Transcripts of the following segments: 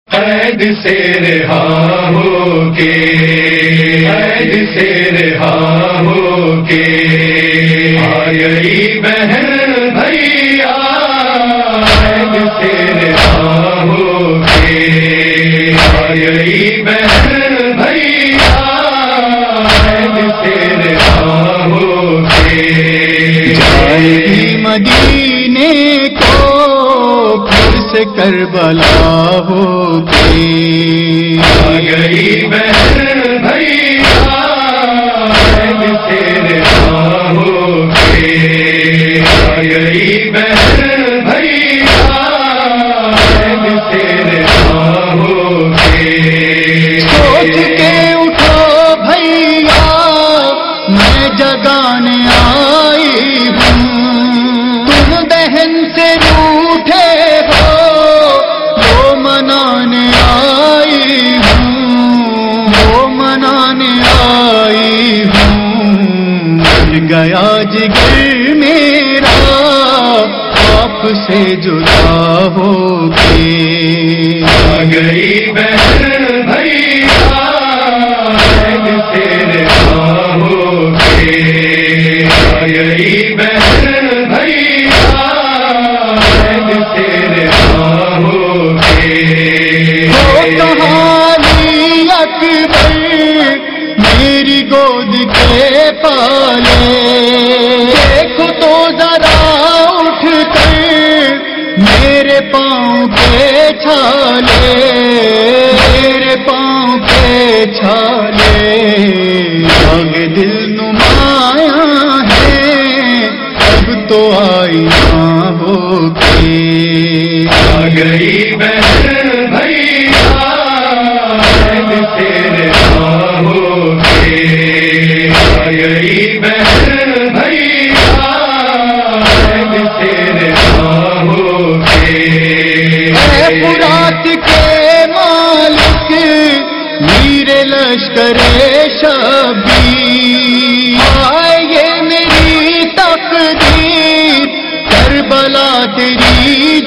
قید سے رہا ہو کے، قید سے رہا ہو کے آئی بہن بھیا، قید سے رہا ہو کے آئی بہن بھیا، قید سے رہا ہو کے جائے گی مدینے کو پھر سے کربلا ہو کے، آ گئی بہن بھیا، قید سے رہا ہو کے آ گئی بہن بھیا، قید سے رہا ہو کے سوچ کے اٹھو بھیا میں جگانے آئی ہوں، تم بہن سے روٹھے ہو وہ منانے آئی ہوں، وہ منانے آئی ہوں، مر گیا جگر میرا آپ سے جدا ہو کے، آ گئی بہن بھیا، قید سے رہا ہو کے آ گئی بہن بھیا، قید سے رہا ہو کے وہ کہانی اکبر میری گود کے پالے، دیکھو تو ذرا اٹھ کر میرے پاؤں کے چھالے، میرے پاؤں کے چھالے، آگ دل نمایاں ہے اب تو آئینہ ہو کے، آ گئی بہن بھیا، قید سے رہا ہو کے آ گئی بہن بھیا، قید سے رہا ہو کے اے فرات کے مالک میرے لشکر شبیر، آئے میری تقدیر کربلا تیری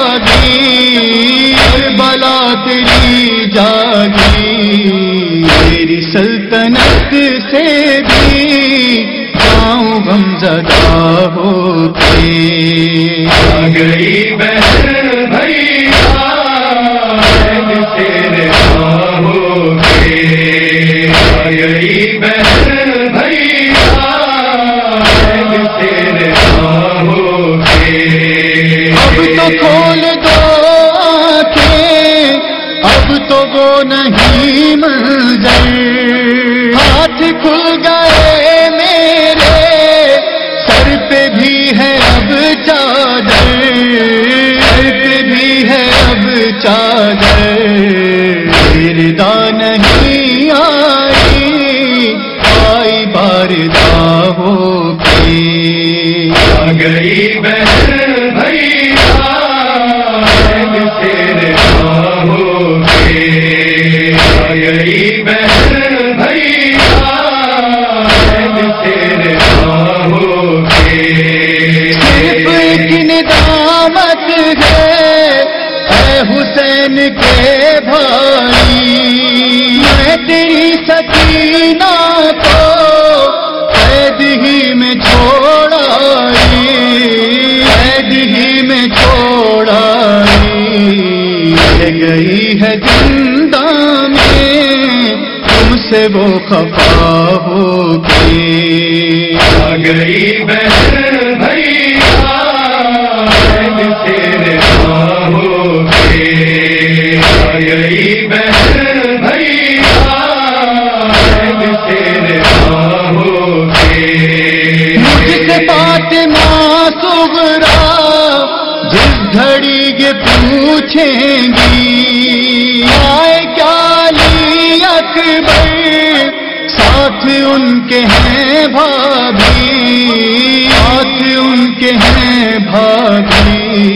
جاگی، کربلا تیری جاگی، میری سلطنت سے بھی جاؤں غمزدہ ہو کے، آ گئی بہن بھیا، قید سے رہا ہو کے آ گئی بہن بھیا، قید سے رہا ہو کے اب تو کھول دو آنکھیں، اب تو وہ نہیں منظر، ہاتھ کھل گئے میرے سر پہ بھی ہے اب چادر، سر پہ بھی ہے اب چادر، ردا نہیں آئی آئی باردہ ہو کے، آ گئی بہن بھیا، قید سے رہا ہو کے آ گئی بہن بھیا، قید سے رہا ہو کے صرف ایک ندامت ہے اے حسین کے بھائی، میں تیری سکینہ کو قید ہی میں چھوڑائی، قید ہی میں چھوڑائی، رہ گئی ہے زندہ میں تم سے وہ خفا ہو کے، آ گئی بہن بھیا، قید سے رہا ہو کے آ گئی بہن بھیا، قید سے رہا ہو کے مجھ سے فاطمہ صغرا جس گھڑی یہ پوچھیں گی، آئے کیا علی اکبر ساتھ ان کے ہیں بھابھی، ساتھ ان کے ہیں بھابھی،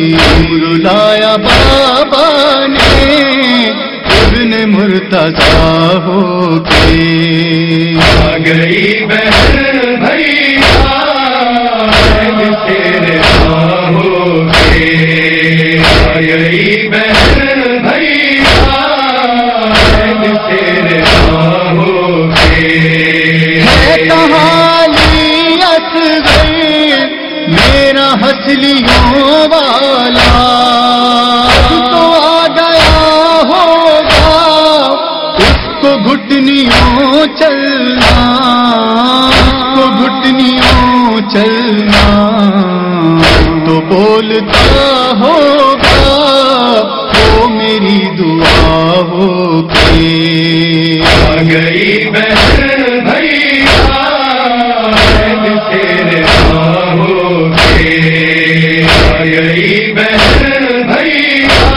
رلایا بابا نے ابن مرتضیٰ ہو کے، آ گئی بہن بھیا، قید سے رہا ہو کے آ گئی بہن بھیا، ہسلیوں والا تو آ گیا ہوگا، اس کو گھٹنیوں چلنا، اس کو گھٹنیوں چلنا، تو بولتا ہوگا وہ میری دعا ہوگی۔ آ گئی بہن بھیا تیرے باہوں کے، آ گئی بہن بھیا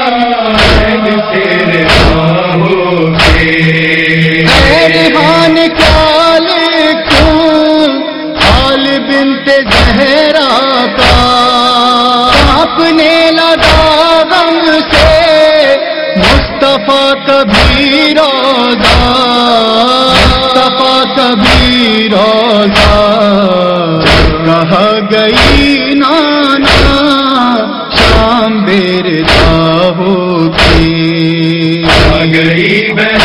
تیرے باہوں کے۔ ریحان کیا لکھوں حال بنت زہرا کا، اپنے لگا غم سے مصطفیٰ کبھی روزہ، مصطفیٰ کبھی روزہ، کہا گئی نانا شام بیرتا ہوگی۔ آ گئی